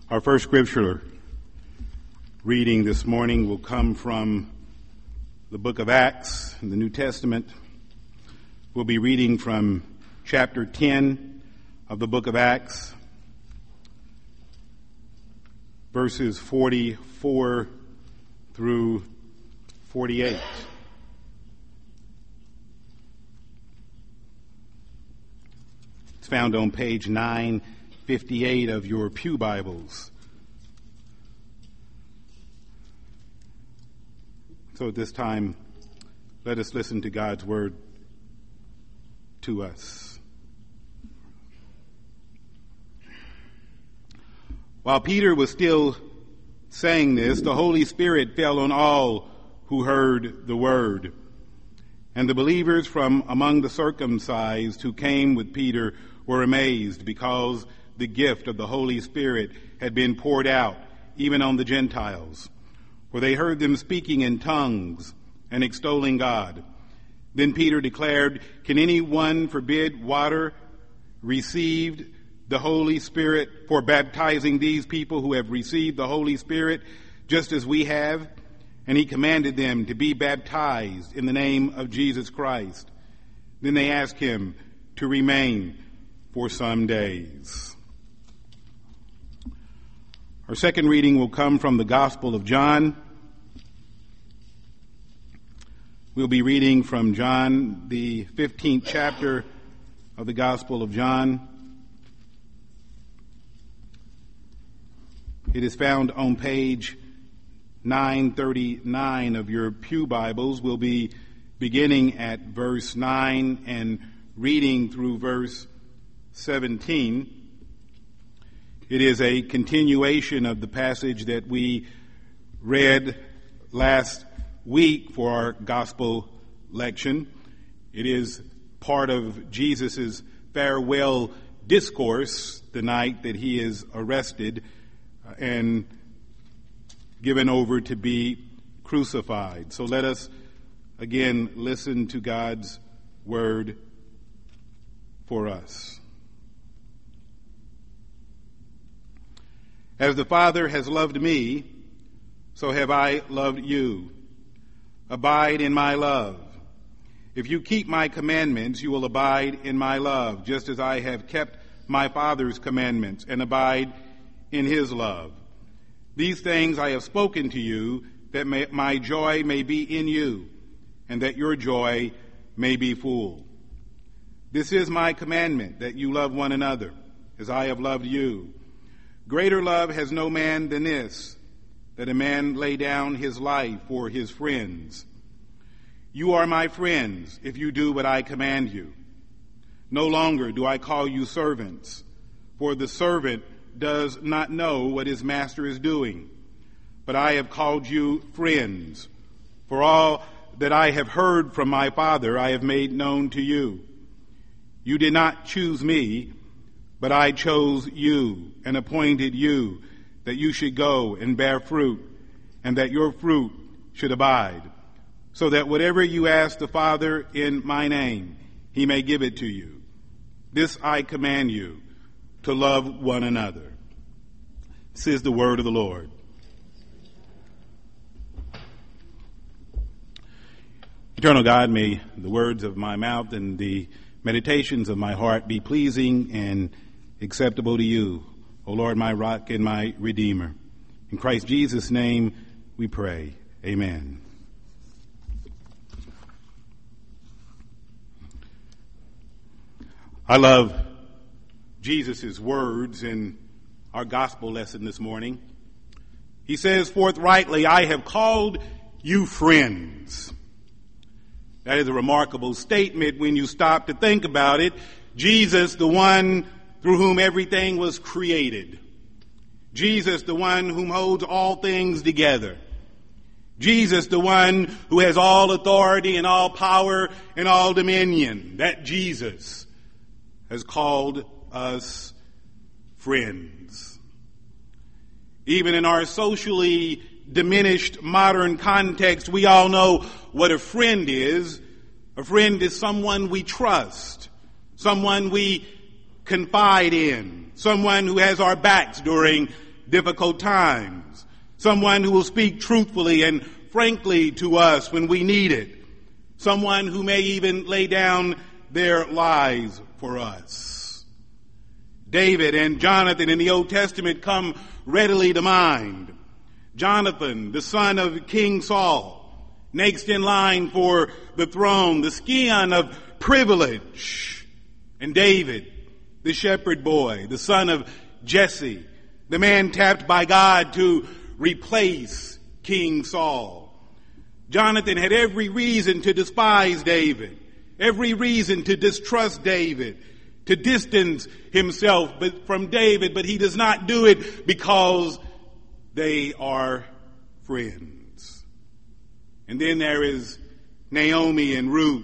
Our first scripture reading this morning will come from the book of Acts in the New Testament. We'll be reading from chapter 10 of the book of Acts, verses 44 through 48. It's found on page 958 of your pew Bibles. So at this time, let us listen to God's word to us. While Peter was still saying this, the Holy Spirit fell on all who heard the word. And the believers from among the circumcised who came with Peter were amazed because the gift of the Holy Spirit had been poured out even on the Gentiles. For they heard them speaking in tongues and extolling God. Then Peter declared, "Can anyone forbid water received the Holy Spirit for baptizing these people who have received the Holy Spirit just as we have?" And he commanded them to be baptized in the name of Jesus Christ. Then they asked him to remain for some days. Our second reading will come from the Gospel of John. We'll be reading from John, the 15th chapter of the Gospel of John. It is found on page 939 of your pew Bibles. We'll be beginning at verse 9 and reading through verse 17. It is a continuation of the passage that we read last week for our gospel lection. It is part of Jesus' farewell discourse the night that he is arrested and given over to be crucified. So let us again listen to God's word for us. As the Father has loved me, so have I loved you. Abide in my love. If you keep my commandments, you will abide in my love, just as I have kept my Father's commandments and abide in his love. These things I have spoken to you, that my joy may be in you, and that your joy may be full. This is my commandment, that you love one another, as I have loved you. Greater love has no man than this, that a man lay down his life for his friends. You are my friends if you do what I command you. No longer do I call you servants, for the servant does not know what his master is doing. But I have called you friends, for all that I have heard from my Father I have made known to you. You did not choose me, but I chose you and appointed you that you should go and bear fruit, and that your fruit should abide, so that whatever you ask the Father in my name, he may give it to you. This I command you, to love one another. This is the word of the Lord. Eternal God, may the words of my mouth and the meditations of my heart be pleasing and acceptable to you, O Lord, my rock and my redeemer. In Christ Jesus' name we pray. Amen. I love Jesus' words in our gospel lesson this morning. He says forthrightly, I have called you friends. That is a remarkable statement when you stop to think about it. Jesus, the one through whom everything was created. Jesus, the one whom holds all things together. Jesus, the one who has all authority and all power and all dominion. That Jesus has called us friends. Even in our socially diminished modern context, we all know what a friend is. A friend is someone we trust, someone we confide in, someone who has our backs during difficult times. Someone who will speak truthfully and frankly to us when we need it. Someone who may even lay down their lives for us. David and Jonathan in the Old Testament come readily to mind. Jonathan, the son of King Saul, next in line for the throne, the scion of privilege. And David, the shepherd boy, the son of Jesse, the man tapped by God to replace King Saul. Jonathan had every reason to despise David, every reason to distrust David, to distance himself from David, but he does not do it because they are friends. And then there is Naomi and Ruth,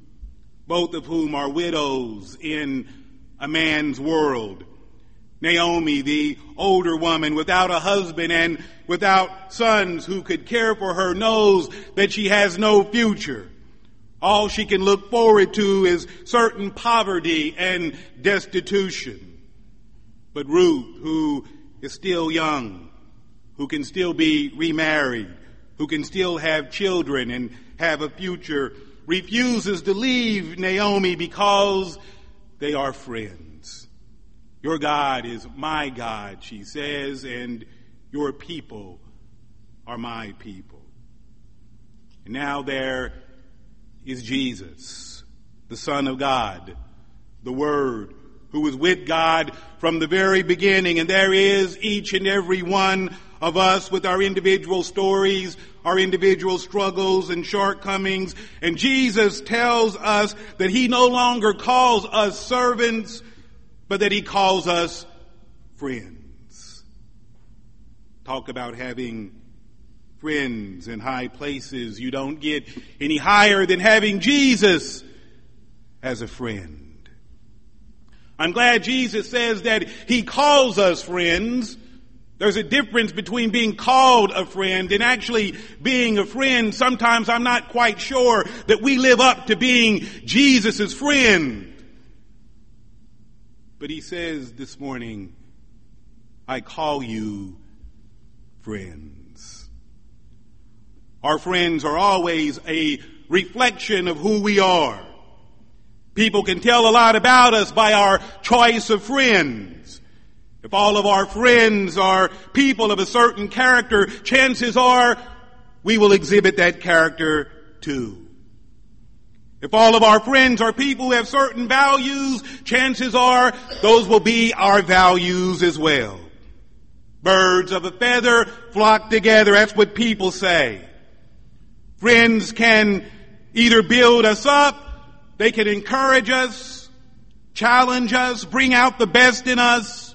both of whom are widows in a man's world. Naomi, the older woman without a husband and without sons who could care for her, knows that she has no future. All she can look forward to is certain poverty and destitution. But Ruth, who is still young, who can still be remarried, who can still have children and have a future, refuses to leave Naomi because they are friends. Your God is my God, she says, and your people are my people. And now there is Jesus, the Son of God, the Word, who was with God from the very beginning. And there is each and every one of us with our individual stories, our individual struggles and shortcomings. And Jesus tells us that he no longer calls us servants, but that he calls us friends. Talk about having friends in high places. You don't get any higher than having Jesus as a friend. I'm glad Jesus says that he calls us friends. There's a difference between being called a friend and actually being a friend. Sometimes I'm not quite sure that we live up to being Jesus' friend. But he says this morning, I call you friends. Our friends are always a reflection of who we are. People can tell a lot about us by our choice of friends. If all of our friends are people of a certain character, chances are we will exhibit that character too. If all of our friends are people who have certain values, chances are those will be our values as well. Birds of a feather flock together. That's what people say. Friends can either build us up, they can encourage us, challenge us, bring out the best in us,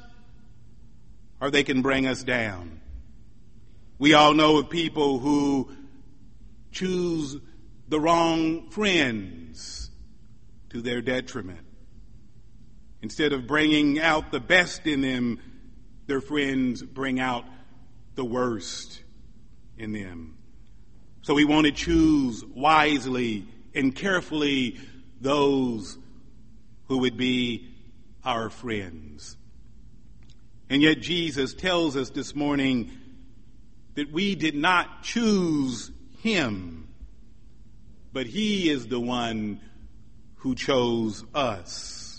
or they can bring us down. We all know of people who choose the wrong friends to their detriment. Instead of bringing out the best in them, their friends bring out the worst in them. So we want to choose wisely and carefully those who would be our friends. And yet Jesus tells us this morning that we did not choose him, but he is the one who chose us.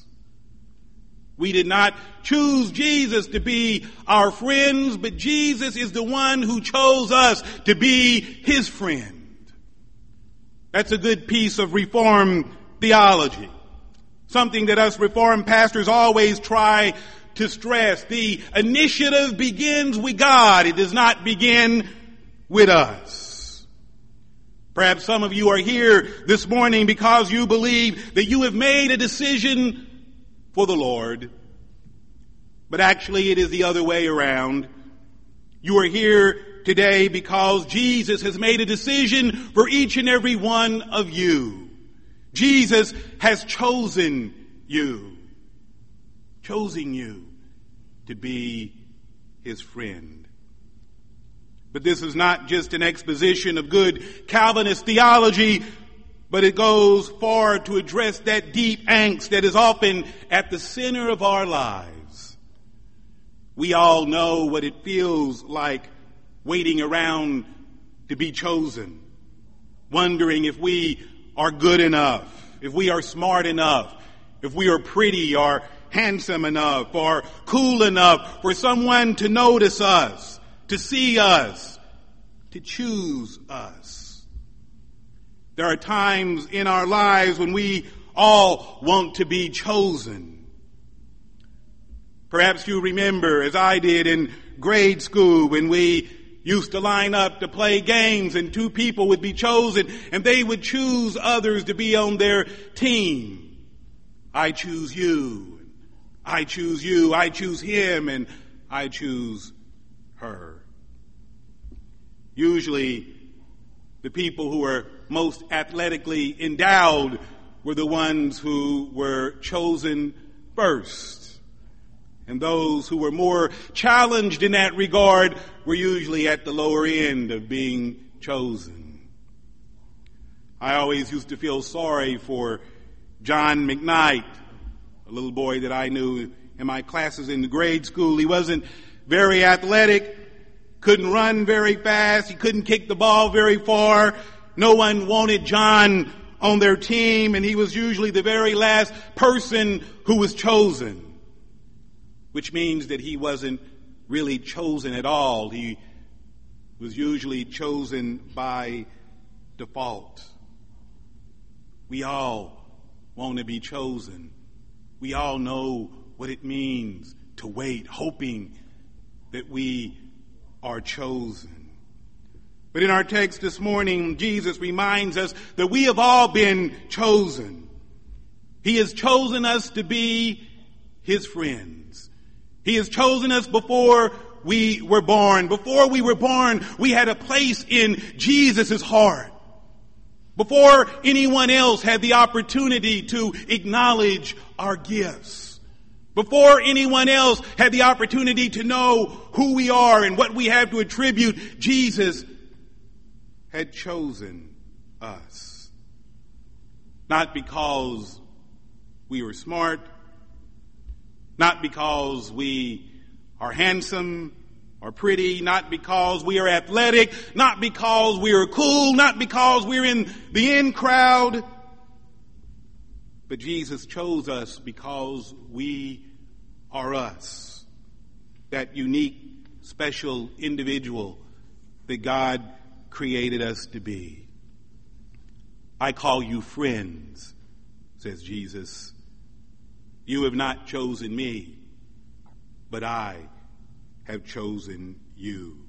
We did not choose Jesus to be our friends, but Jesus is the one who chose us to be his friend. That's a good piece of Reformed theology. Something that us Reformed pastors always try to stress. The initiative begins with God. It does not begin with us. Perhaps some of you are here this morning because you believe that you have made a decision for the Lord. But actually it is the other way around. You are here today because Jesus has made a decision for each and every one of you. Jesus has chosen you to be his friend. But this is not just an exposition of good Calvinist theology, but it goes far to address that deep angst that is often at the center of our lives. We all know what it feels like waiting around to be chosen, wondering if we are good enough, if we are smart enough, if we are pretty or handsome enough or cool enough for someone to notice us, to see us, to choose us. There are times in our lives when we all want to be chosen. Perhaps you remember, as I did in grade school, when we used to line up to play games and two people would be chosen and they would choose others to be on their team. I choose you. I choose you. I choose him, and I choose her. Usually, the people who were most athletically endowed were the ones who were chosen first. And those who were more challenged in that regard were usually at the lower end of being chosen. I always used to feel sorry for John McKnight, a little boy that I knew in my classes in the grade school. He wasn't very athletic, couldn't run very fast, he couldn't kick the ball very far. No one wanted John on their team, and he was usually the very last person who was chosen. Which means that he wasn't really chosen at all. He was usually chosen by default. We all want to be chosen. We all know what it means to wait, hoping that we are chosen. But in our text this morning, Jesus reminds us that we have all been chosen. He has chosen us to be his friends. He has chosen us before we were born. Before we were born, we had a place in Jesus' heart. Before anyone else had the opportunity to acknowledge our gifts. Before anyone else had the opportunity to know who we are and what we have to attribute, Jesus had chosen us. Not because we were smart, not because we are handsome or pretty, not because we are athletic, not because we are cool, not because we're in the in crowd, but Jesus chose us because we are us, that unique, special individual that God created us to be. I call you friends, says Jesus. You have not chosen me, but I have chosen you.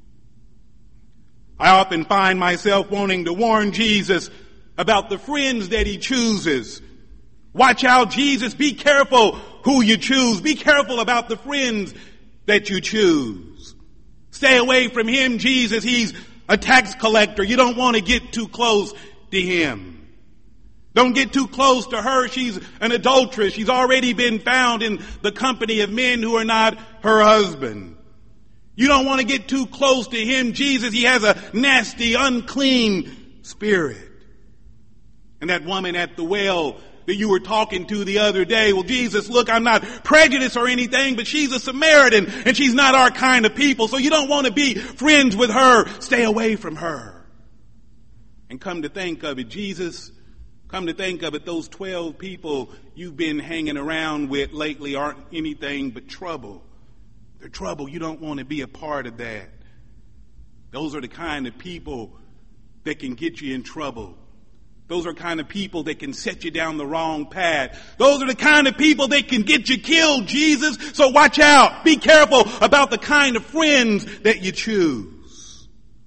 I often find myself wanting to warn Jesus about the friends that he chooses. Watch out, Jesus. Be careful who you choose. Be careful about the friends that you choose. Stay away from him, Jesus. He's a tax collector. You don't want to get too close to him. Don't get too close to her. She's an adulteress. She's already been found in the company of men who are not her husband. You don't want to get too close to him, Jesus. He has a nasty, unclean spirit. And that woman at the well that you were talking to the other day, well, Jesus, look, I'm not prejudiced or anything, but she's a Samaritan and she's not our kind of people. So you don't want to be friends with her. Stay away from her. And come to think of it, Jesus, come to think of it, those 12 people you've been hanging around with lately aren't anything but trouble. They're trouble. You don't want to be a part of that. Those are the kind of people that can get you in trouble. Those are the kind of people that can set you down the wrong path. Those are the kind of people that can get you killed, Jesus. So watch out. Be careful about the kind of friends that you choose.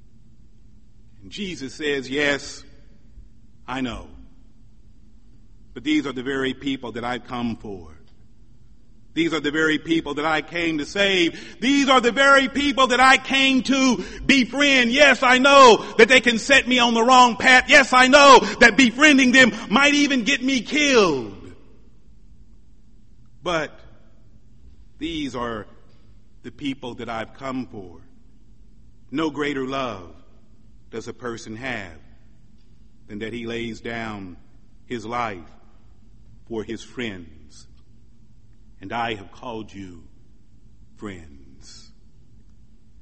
And Jesus says, yes, I know. But these are the very people that I've come for. These are the very people that I came to save. These are the very people that I came to befriend. Yes, I know that they can set me on the wrong path. Yes, I know that befriending them might even get me killed. But these are the people that I've come for. No greater love does a person have than that he lays down his life for his friends. And I have called you friends.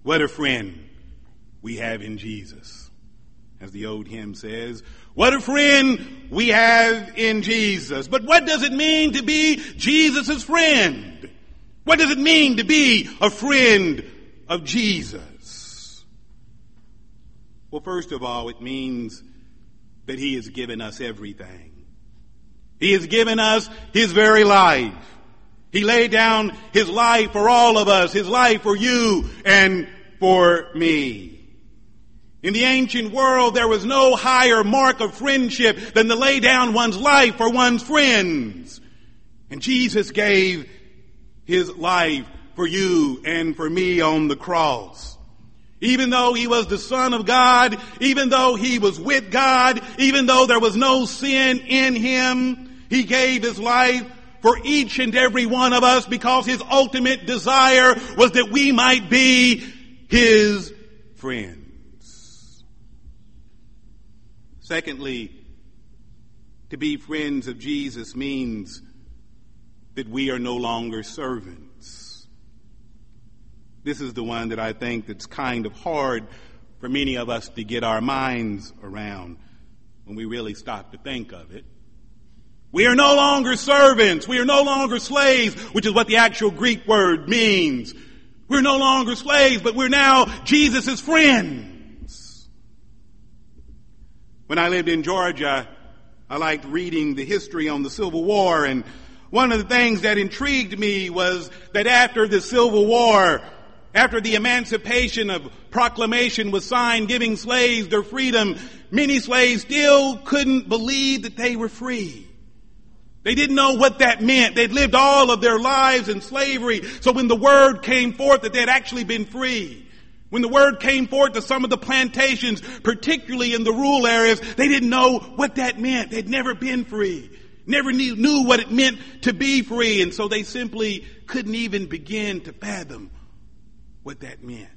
What a friend we have in Jesus. As the old hymn says, what a friend we have in Jesus. But what does it mean to be Jesus' friend? What does it mean to be a friend of Jesus? Well, first of all, it means that he has given us everything. He has given us his very life. He laid down his life for all of us, his life for you and for me. In the ancient world, there was no higher mark of friendship than to lay down one's life for one's friends. And Jesus gave his life for you and for me on the cross. Even though he was the Son of God, even though he was with God, even though there was no sin in him, he gave his life for each and every one of us because his ultimate desire was that we might be his friends. Secondly, to be friends of Jesus means that we are no longer servants. This is the one that I think that's kind of hard for many of us to get our minds around when we really stop to think of it. We are no longer servants. We are no longer slaves, which is what the actual Greek word means. We're no longer slaves, but we're now Jesus' friends. When I lived in Georgia, I liked reading the history on the Civil War, and one of the things that intrigued me was that after the Civil War, after the Emancipation of Proclamation was signed giving slaves their freedom, many slaves still couldn't believe that they were free. They didn't know what that meant. They'd lived all of their lives in slavery. So when the word came forth that they'd actually been free, when the word came forth to some of the plantations, particularly in the rural areas, they didn't know what that meant. They'd never been free, never knew what it meant to be free. And so they simply couldn't even begin to fathom what that meant.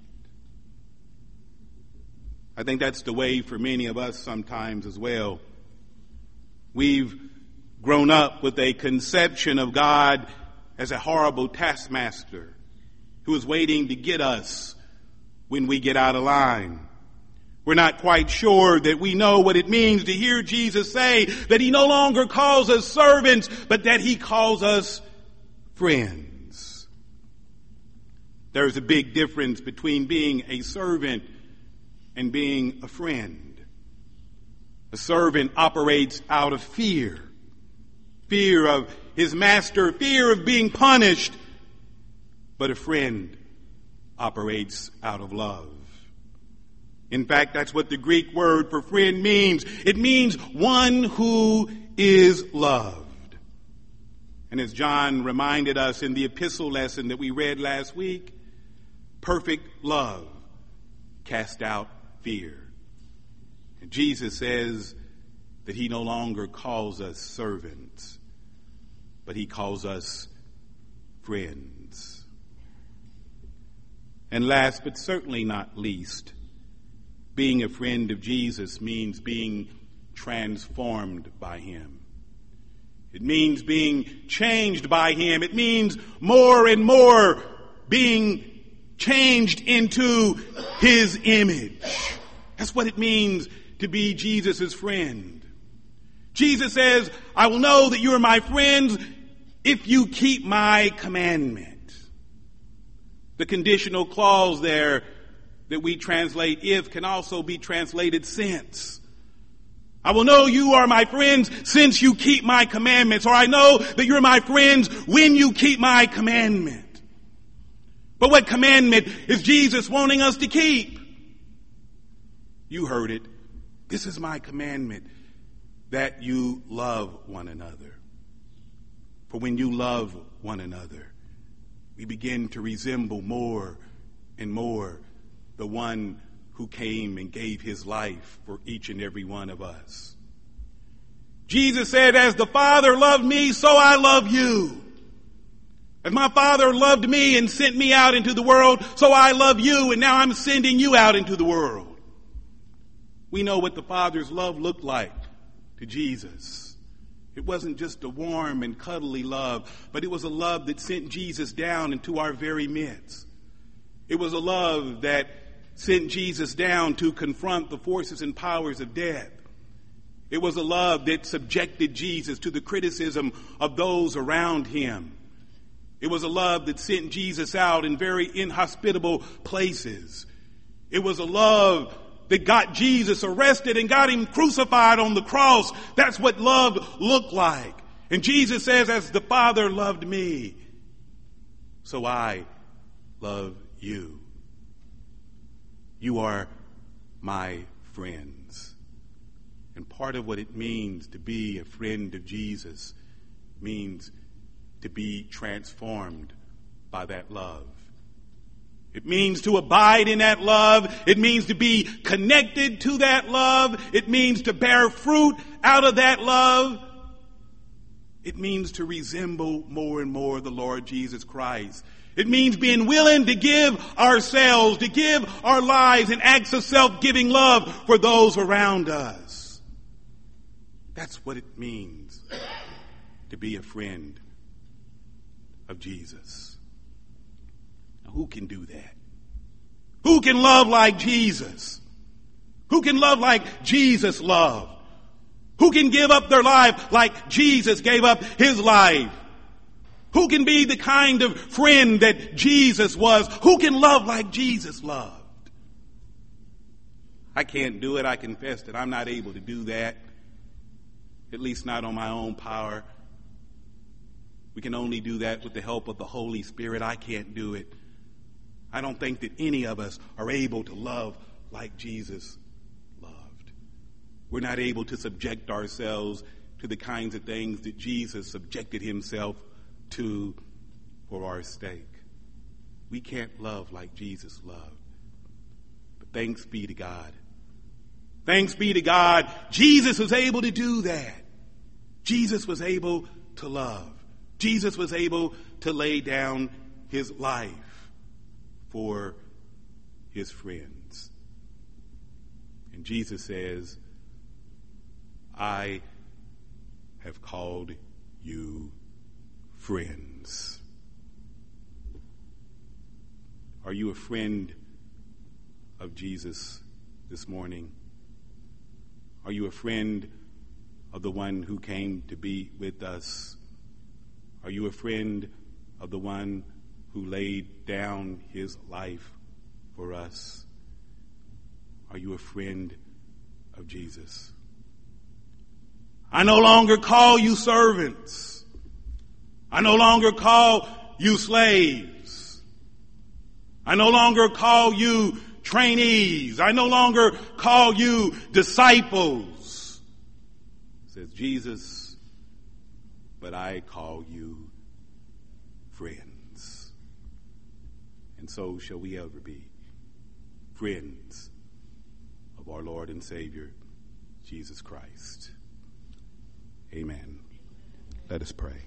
I think that's the way for many of us sometimes as well. We've grown up with a conception of God as a horrible taskmaster who is waiting to get us when we get out of line. We're not quite sure that we know what it means to hear Jesus say that he no longer calls us servants, but that he calls us friends. There's a big difference between being a servant and being a friend. A servant operates out of fear. Fear of his master, fear of being punished. But a friend operates out of love. In fact, that's what the Greek word for friend means. It means one who is loved. And as John reminded us in the epistle lesson that we read last week, perfect love casts out fear. And Jesus says that he no longer calls us servants, but he calls us friends. And last but certainly not least, being a friend of Jesus means being transformed by him. It means being changed by him. It means more and more being changed into his image. That's what it means to be Jesus' friend. Jesus says, I will know that you are my friends if you keep my commandment. The conditional clause there that we translate if can also be translated since. I will know you are my friends since you keep my commandments, or I know that you're my friends when you keep my commandment. But what commandment is Jesus wanting us to keep? You heard it. This is my commandment, that you love one another. For when you love one another, we begin to resemble more and more the one who came and gave his life for each and every one of us. Jesus said, as the Father loved me, so I love you. As my Father loved me and sent me out into the world, so I love you, and now I'm sending you out into the world. We know what the Father's love looked like to Jesus. It wasn't just a warm and cuddly love, but it was a love that sent Jesus down into our very midst. It was a love that sent Jesus down to confront the forces and powers of death. It was a love that subjected Jesus to the criticism of those around him. It was a love that sent Jesus out in very inhospitable places. It was a love that got Jesus arrested and got him crucified on the cross. That's what love looked like. And Jesus says, as the Father loved me, so I love you. You are my friends. And part of what it means to be a friend of Jesus means to be transformed by that love. It means to abide in that love. It means to be connected to that love. It means to bear fruit out of that love. It means to resemble more and more the Lord Jesus Christ. It means being willing to give ourselves, to give our lives in acts of self-giving love for those around us. That's what it means to be a friend of Jesus. Now, who can do that? Who can love like Jesus? Who can love like Jesus loved? Who can give up their life like Jesus gave up his life? Who can be the kind of friend that Jesus was? Who can love like Jesus loved? I can't do it. I confess that I'm not able to do that. At least not on my own power. We can only do that with the help of the Holy Spirit. I can't do it. I don't think that any of us are able to love like Jesus loved. We're not able to subject ourselves to the kinds of things that Jesus subjected himself to for our sake. We can't love like Jesus loved. But thanks be to God. Thanks be to God, Jesus was able to do that. Jesus was able to love. Jesus was able to lay down his life for his friends. And Jesus says, I have called you friends. Are you a friend of Jesus this morning? Are you a friend of the one who came to be with us? Are you a friend of the one who laid down his life for us? Are you a friend of Jesus? I no longer call you servants. I no longer call you slaves. I no longer call you trainees. I no longer call you disciples, says Jesus, but I call you friends. And so shall we ever be, friends of our Lord and Savior, Jesus Christ. Amen. Let us pray.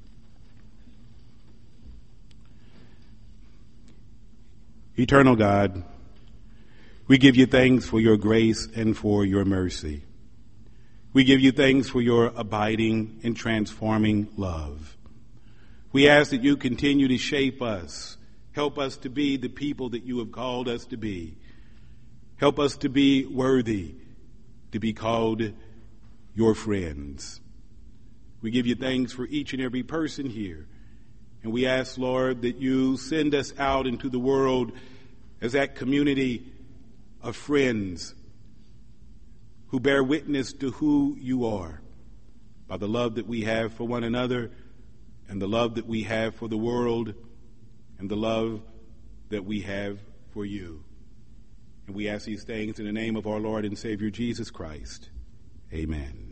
Eternal God, we give you thanks for your grace and for your mercy. We give you thanks for your abiding and transforming love. We ask that you continue to shape us. Help us to be the people that you have called us to be. Help us to be worthy to be called your friends. We give you thanks for each and every person here. And we ask, Lord, that you send us out into the world as that community of friends who bear witness to who you are by the love that we have for one another and the love that we have for the world and the love that we have for you. And we ask these things in the name of our Lord and Savior Jesus Christ. Amen.